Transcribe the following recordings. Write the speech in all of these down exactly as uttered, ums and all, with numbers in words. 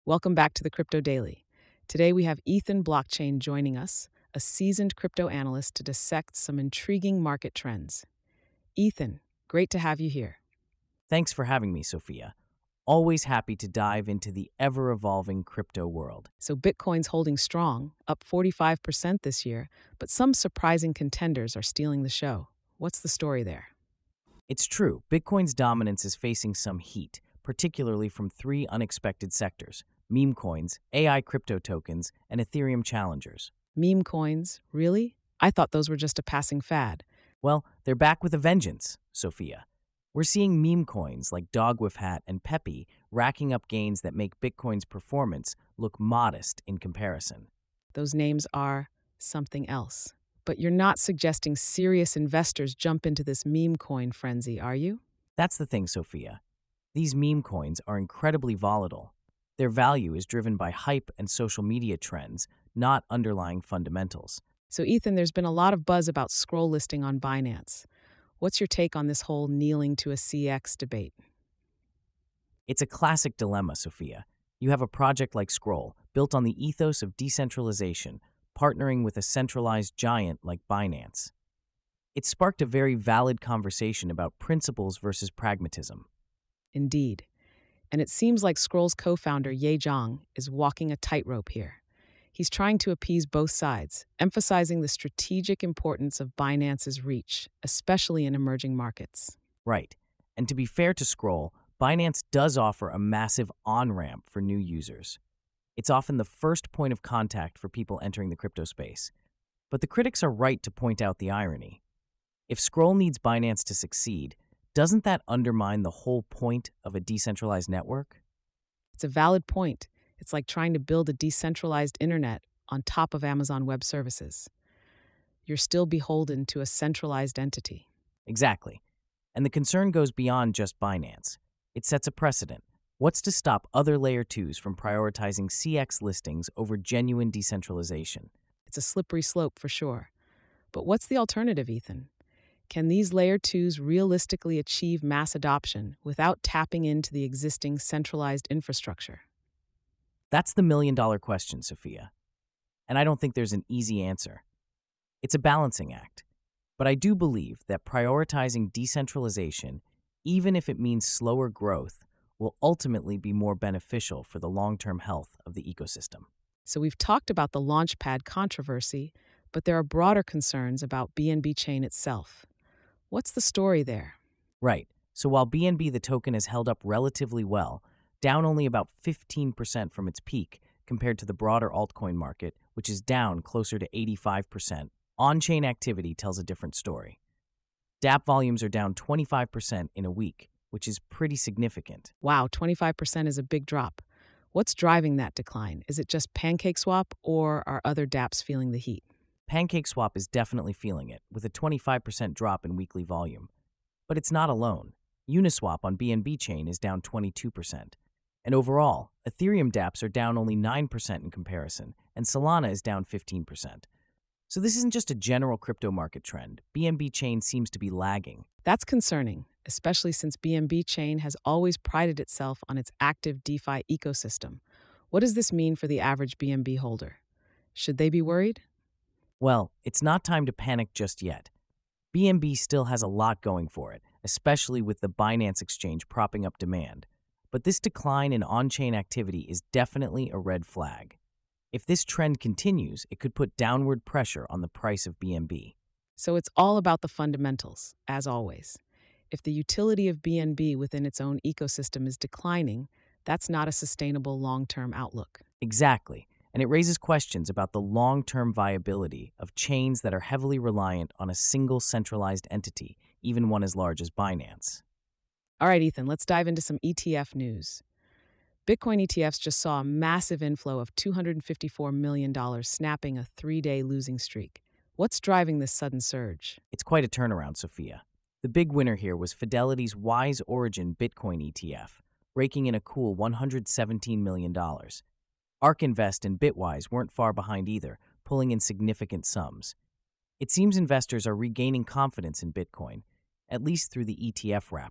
Welcome back to the Crypto Daily. Today we have Ethan Blockchain joining us, a seasoned crypto analyst to dissect some intriguing market trends. Ethan, great to have you here. Thanks for having me, Sophia. Always happy to dive into the ever-evolving crypto world. So Bitcoin's holding strong, up forty-five percent this year, but some surprising contenders are stealing the show. What's the story there? It's true, Bitcoin's dominance is facing some heat, particularly from three unexpected sectors: meme coins, A I crypto tokens, and Ethereum challengers. Meme coins, really? I thought those were just a passing fad. Well, they're back with a vengeance, Sophia. We're seeing meme coins like Dogwifhat and Peppy racking up gains that make Bitcoin's performance look modest in comparison. Those names are something else. But you're not suggesting serious investors jump into this meme coin frenzy, are you? That's the thing, Sophia. These meme coins are incredibly volatile. Their value is driven by hype and social media trends, not underlying fundamentals. So, Ethan, there's been a lot of buzz about Scroll listing on Binance. What's your take on this whole kneeling to a C X debate? It's a classic dilemma, Sophia. You have a project like Scroll, built on the ethos of decentralization, partnering with a centralized giant like Binance. It sparked a very valid conversation about principles versus pragmatism. Indeed. And it seems like Scroll's co founder, Ye Zhang, is walking a tightrope here. He's trying to appease both sides, emphasizing the strategic importance of Binance's reach, especially in emerging markets. Right. And to be fair to Scroll, Binance does offer a massive on-ramp for new users. It's often the first point of contact for people entering the crypto space. But the critics are right to point out the irony. If Scroll needs Binance to succeed, doesn't that undermine the whole point of a decentralized network? It's a valid point. It's like trying to build a decentralized internet on top of Amazon Web Services. You're still beholden to a centralized entity. Exactly. And the concern goes beyond just Binance. It sets a precedent. What's to stop other layer twos from prioritizing C X listings over genuine decentralization? It's a slippery slope for sure. But what's the alternative, Ethan? Can these layer twos realistically achieve mass adoption without tapping into the existing centralized infrastructure? That's the million dollar question, Sophia. And I don't think there's an easy answer. It's a balancing act. But I do believe that prioritizing decentralization, even if it means slower growth, will ultimately be more beneficial for the long-term health of the ecosystem. So we've talked about the Launchpad controversy, but there are broader concerns about B N B Chain itself. What's the story there? Right. So while B N B the token has held up relatively well, down only about fifteen percent from its peak compared to the broader altcoin market, which is down closer to eighty-five percent, on-chain activity tells a different story. dApp volumes are down twenty-five percent in a week, which is pretty significant. Wow, twenty-five percent is a big drop. What's driving that decline? Is it just PancakeSwap, or are other dApps feeling the heat? PancakeSwap is definitely feeling it, with a twenty-five percent drop in weekly volume. But it's not alone. Uniswap on B N B Chain is down twenty-two percent. And overall, Ethereum dApps are down only nine percent in comparison, and Solana is down fifteen percent. So this isn't just a general crypto market trend. B N B Chain seems to be lagging. That's concerning, especially since B N B Chain has always prided itself on its active DeFi ecosystem. What does this mean for the average B N B holder? Should they be worried? Well, it's not time to panic just yet. B N B still has a lot going for it, especially with the Binance exchange propping up demand. But this decline in on-chain activity is definitely a red flag. If this trend continues, it could put downward pressure on the price of B N B. So it's all about the fundamentals, as always. If the utility of B N B within its own ecosystem is declining, that's not a sustainable long-term outlook. Exactly. And it raises questions about the long-term viability of chains that are heavily reliant on a single centralized entity, even one as large as Binance. All right, Ethan, let's dive into some E T F news. Bitcoin E T Fs just saw a massive inflow of two hundred fifty-four million dollars, snapping a three-day losing streak. What's driving this sudden surge? It's quite a turnaround, Sophia. The big winner here was Fidelity's Wise Origin Bitcoin E T F, raking in a cool one hundred seventeen million dollars. ARK Invest and Bitwise weren't far behind either, pulling in significant sums. It seems investors are regaining confidence in Bitcoin, at least through the E T F wrapper.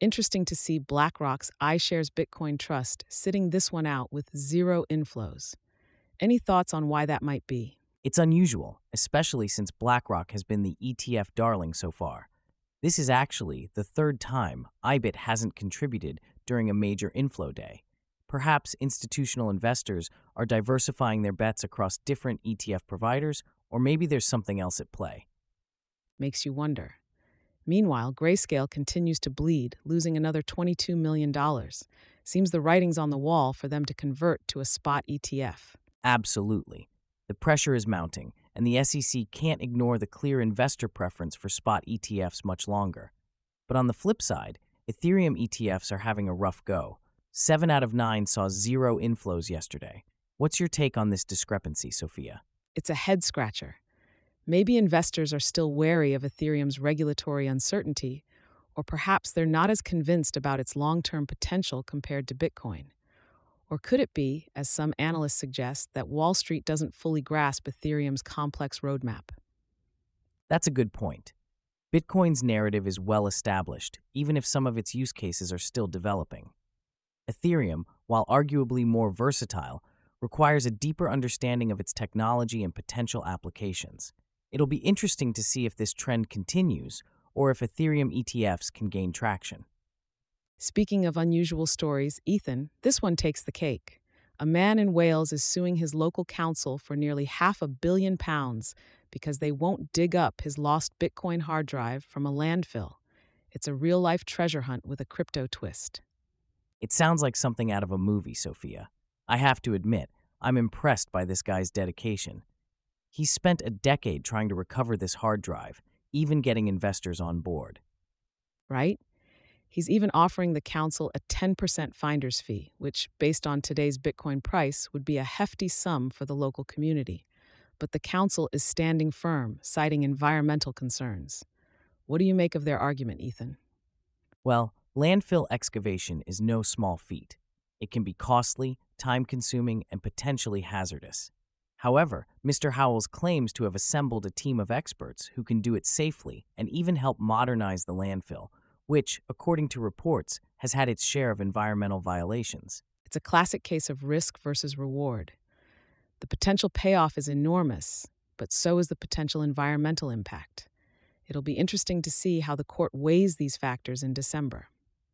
Interesting to see BlackRock's iShares Bitcoin Trust sitting this one out with zero inflows. Any thoughts on why that might be? It's unusual, especially since BlackRock has been the E T F darling so far. This is actually the third time I B I T hasn't contributed during a major inflow day. Perhaps institutional investors are diversifying their bets across different E T F providers, or maybe there's something else at play. Makes you wonder. Meanwhile, Grayscale continues to bleed, losing another twenty-two million dollars. Seems the writing's on the wall for them to convert to a spot E T F. Absolutely. The pressure is mounting, and the S E C can't ignore the clear investor preference for spot E T Fs much longer. But on the flip side, Ethereum E T Fs are having a rough go. Seven out of nine saw zero inflows yesterday. What's your take on this discrepancy, Sophia? It's a head-scratcher. Maybe investors are still wary of Ethereum's regulatory uncertainty, or perhaps they're not as convinced about its long-term potential compared to Bitcoin. Or could it be, as some analysts suggest, that Wall Street doesn't fully grasp Ethereum's complex roadmap? That's a good point. Bitcoin's narrative is well established, even if some of its use cases are still developing. Ethereum, while arguably more versatile, requires a deeper understanding of its technology and potential applications. It'll be interesting to see if this trend continues or if Ethereum E T Fs can gain traction. Speaking of unusual stories, Ethan, this one takes the cake. A man in Wales is suing his local council for nearly half a billion pounds because they won't dig up his lost Bitcoin hard drive from a landfill. It's a real-life treasure hunt with a crypto twist. It sounds like something out of a movie, Sophia. I have to admit, I'm impressed by this guy's dedication. He spent a decade trying to recover this hard drive, even getting investors on board. Right? He's even offering the council a ten percent finder's fee, which, based on today's Bitcoin price, would be a hefty sum for the local community. But the council is standing firm, citing environmental concerns. What do you make of their argument, Ethan? Well, landfill excavation is no small feat. It can be costly, time-consuming, and potentially hazardous. However, Mister Howells claims to have assembled a team of experts who can do it safely and even help modernize the landfill, which, according to reports, has had its share of environmental violations. It's a classic case of risk versus reward. The potential payoff is enormous, but so is the potential environmental impact. It'll be interesting to see how the court weighs these factors in December.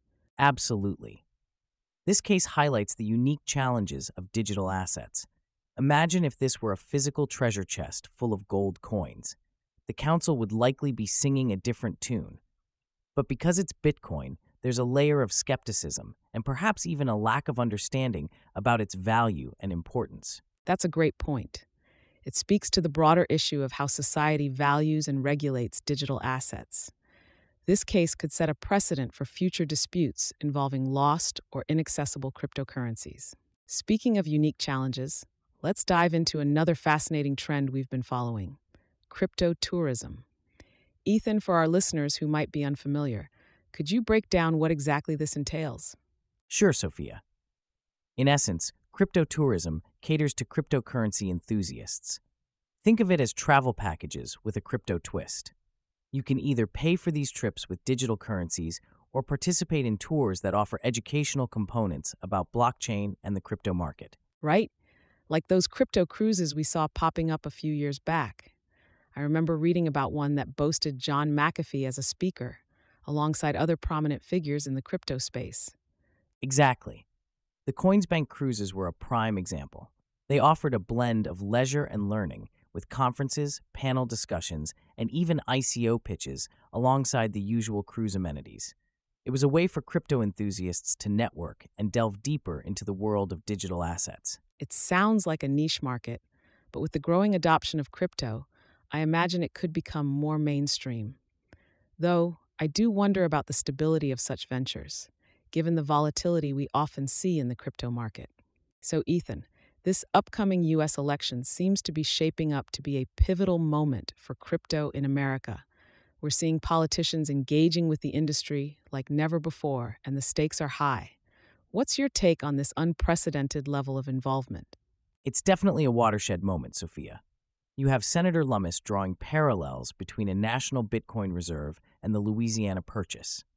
Absolutely. This case highlights the unique challenges of digital assets. Imagine if this were a physical treasure chest full of gold coins. The council would likely be singing a different tune. But because it's Bitcoin, there's a layer of skepticism and perhaps even a lack of understanding about its value and importance. That's a great point. It speaks to the broader issue of how society values and regulates digital assets. This case could set a precedent for future disputes involving lost or inaccessible cryptocurrencies. Speaking of unique challenges, let's dive into another fascinating trend we've been following: crypto tourism. Ethan, for our listeners who might be unfamiliar, could you break down what exactly this entails? Sure, Sophia. In essence, crypto tourism caters to cryptocurrency enthusiasts. Think of it as travel packages with a crypto twist. You can either pay for these trips with digital currencies or participate in tours that offer educational components about blockchain and the crypto market. Right? Like those crypto cruises we saw popping up a few years back. I remember reading about one that boasted John McAfee as a speaker, alongside other prominent figures in the crypto space. Exactly. The Coinsbank cruises were a prime example. They offered a blend of leisure and learning, with conferences, panel discussions, and even I C O pitches alongside the usual cruise amenities. It was a way for crypto enthusiasts to network and delve deeper into the world of digital assets. It sounds like a niche market, but with the growing adoption of crypto, I imagine it could become more mainstream. Though, I do wonder about the stability of such ventures, given the volatility we often see in the crypto market. So, Ethan, this upcoming U S election seems to be shaping up to be a pivotal moment for crypto in America. We're seeing politicians engaging with the industry like never before, and the stakes are high. What's your take on this unprecedented level of involvement? It's definitely a watershed moment, Sophia. You have Senator Lummis drawing parallels between a national Bitcoin reserve and the Louisiana Purchase.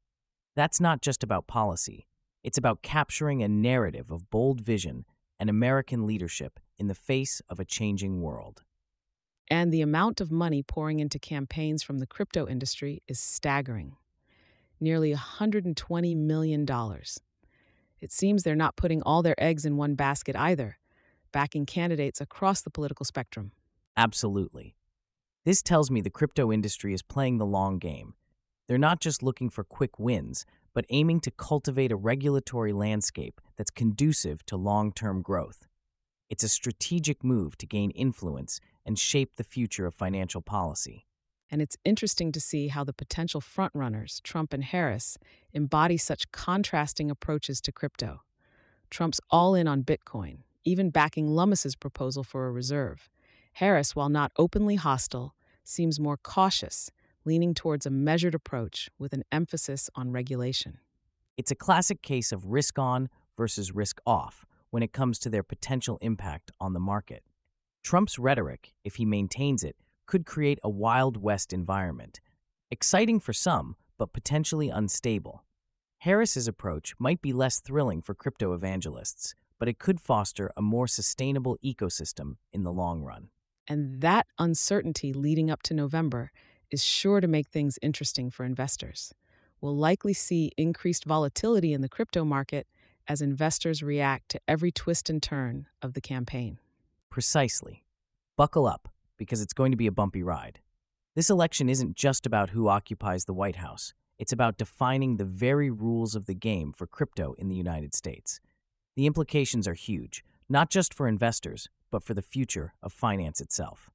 That's not just about policy, it's about capturing a narrative of bold vision and American leadership in the face of a changing world. And the amount of money pouring into campaigns from the crypto industry is staggering, nearly one hundred twenty million dollars. It seems they're not putting all their eggs in one basket either, backing candidates across the political spectrum. Absolutely. This tells me the crypto industry is playing the long game. They're not just looking for quick wins, but aiming to cultivate a regulatory landscape that's conducive to long term growth. It's a strategic move to gain influence and shape the future of financial policy. And it's interesting to see how the potential frontrunners, Trump and Harris, embody such contrasting approaches to crypto. Trump's all in on Bitcoin, even backing Lummis's proposal for a reserve. Harris, while not openly hostile, seems more cautious, leaning towards a measured approach with an emphasis on regulation. It's a classic case of risk on versus risk off when it comes to their potential impact on the market. Trump's rhetoric, if he maintains it, could create a Wild West environment, exciting for some, but potentially unstable. Harris's approach might be less thrilling for crypto evangelists, but it could foster a more sustainable ecosystem in the long run. And that uncertainty leading up to November is sure to make things interesting for investors. We'll likely see increased volatility in the crypto market as investors react to every twist and turn of the campaign. Precisely. Buckle up, because it's going to be a bumpy ride. This election isn't just about who occupies the White House. It's about defining the very rules of the game for crypto in the United States. The implications are huge, not just for investors, but for the future of finance itself.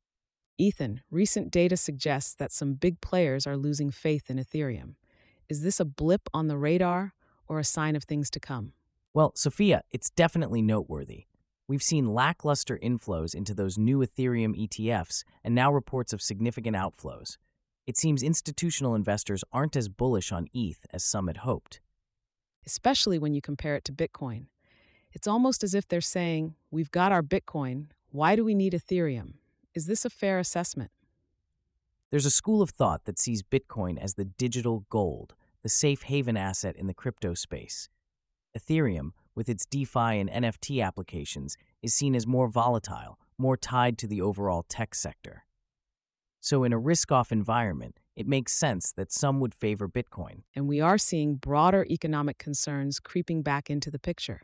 Ethan, recent data suggests that some big players are losing faith in Ethereum. Is this a blip on the radar or a sign of things to come? Well, Sophia, it's definitely noteworthy. We've seen lackluster inflows into those new Ethereum E T Fs and now reports of significant outflows. It seems institutional investors aren't as bullish on E T H as some had hoped. Especially when you compare it to Bitcoin. It's almost as if they're saying, we've got our Bitcoin, why do we need Ethereum? Is this a fair assessment? There's a school of thought that sees Bitcoin as the digital gold, the safe haven asset in the crypto space. Ethereum, with its DeFi and N F T applications, is seen as more volatile, more tied to the overall tech sector. So in a risk-off environment, it makes sense that some would favor Bitcoin. And we are seeing broader economic concerns creeping back into the picture.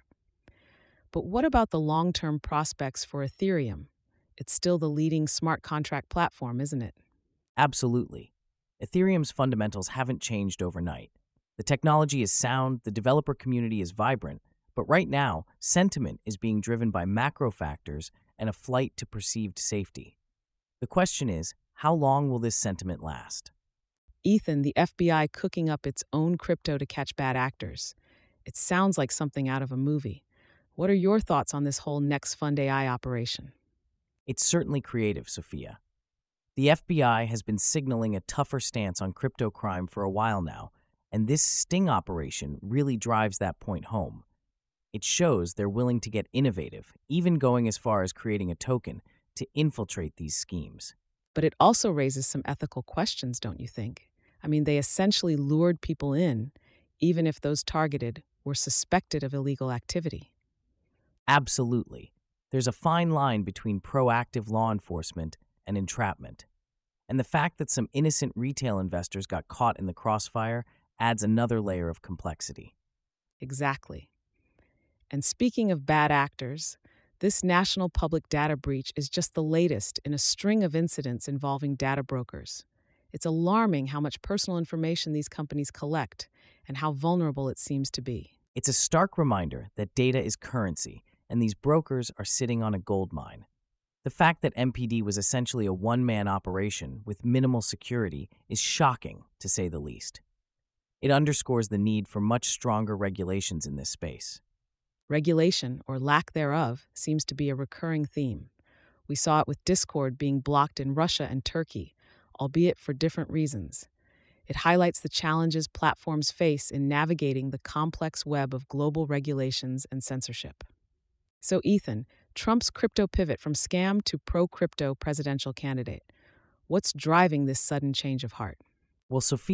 But what about the long-term prospects for Ethereum? It's still the leading smart contract platform, isn't it? Absolutely. Ethereum's fundamentals haven't changed overnight. The technology is sound, the developer community is vibrant, but right now, sentiment is being driven by macro factors and a flight to perceived safety. The question is, how long will this sentiment last? Ethan, the F B I cooking up its own crypto to catch bad actors. It sounds like something out of a movie. What are your thoughts on this whole Next Fund A I operation? It's certainly creative, Sophia. The F B I has been signaling a tougher stance on crypto crime for a while now, and this sting operation really drives that point home. It shows they're willing to get innovative, even going as far as creating a token to infiltrate these schemes. But it also raises some ethical questions, don't you think? I mean, they essentially lured people in, even if those targeted were suspected of illegal activity. Absolutely. There's a fine line between proactive law enforcement and entrapment. And the fact that some innocent retail investors got caught in the crossfire adds another layer of complexity. Exactly. And speaking of bad actors, this national public data breach is just the latest in a string of incidents involving data brokers. It's alarming how much personal information these companies collect and how vulnerable it seems to be. It's a stark reminder that data is currency, and these brokers are sitting on a gold mine. The fact that M P D was essentially a one-man operation with minimal security is shocking, to say the least. It underscores the need for much stronger regulations in this space. Regulation, or lack thereof, seems to be a recurring theme. We saw it with Discord being blocked in Russia and Turkey, albeit for different reasons. It highlights the challenges platforms face in navigating the complex web of global regulations and censorship. So, Ethan, Trump's crypto pivot from scam to pro-crypto presidential candidate. What's driving this sudden change of heart? Well, Sophia,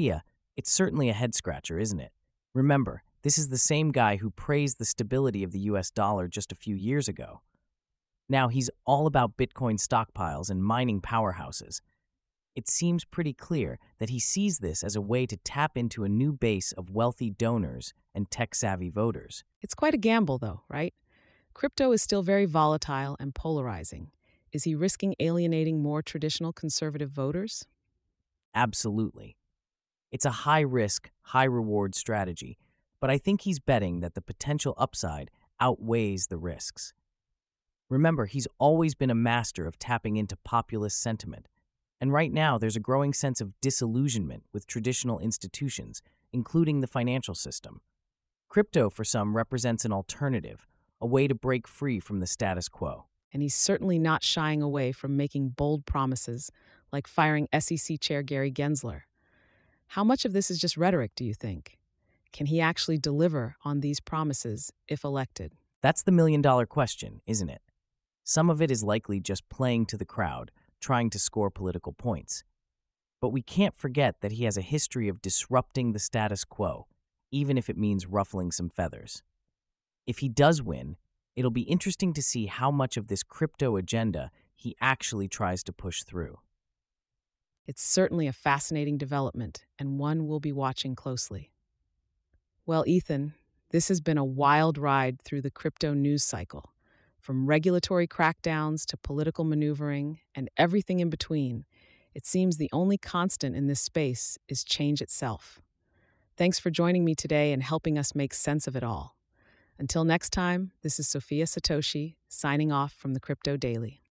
It's certainly a head scratcher, isn't it? Remember, this is the same guy who praised the stability of the U S dollar just a few years ago. Now he's all about Bitcoin stockpiles and mining powerhouses. It seems pretty clear that he sees this as a way to tap into a new base of wealthy donors and tech-savvy voters. It's quite a gamble, though, right? Crypto is still very volatile and polarizing. Is he risking alienating more traditional conservative voters? Absolutely. It's a high-risk, high-reward strategy, but I think he's betting that the potential upside outweighs the risks. Remember, he's always been a master of tapping into populist sentiment, and right now there's a growing sense of disillusionment with traditional institutions, including the financial system. Crypto, for some, represents an alternative, a way to break free from the status quo. And he's certainly not shying away from making bold promises, like firing S E C Chair Gary Gensler. How much of this is just rhetoric, do you think? Can he actually deliver on these promises if elected? That's the million-dollar question, isn't it? Some of it is likely just playing to the crowd, trying to score political points. But we can't forget that he has a history of disrupting the status quo, even if it means ruffling some feathers. If he does win, it'll be interesting to see how much of this crypto agenda he actually tries to push through. It's certainly a fascinating development, and one we'll be watching closely. Well, Ethan, this has been a wild ride through the crypto news cycle. From regulatory crackdowns to political maneuvering and everything in between, it seems the only constant in this space is change itself. Thanks for joining me today and helping us make sense of it all. Until next time, this is Sophia Satoshi, signing off from the Crypto Daily.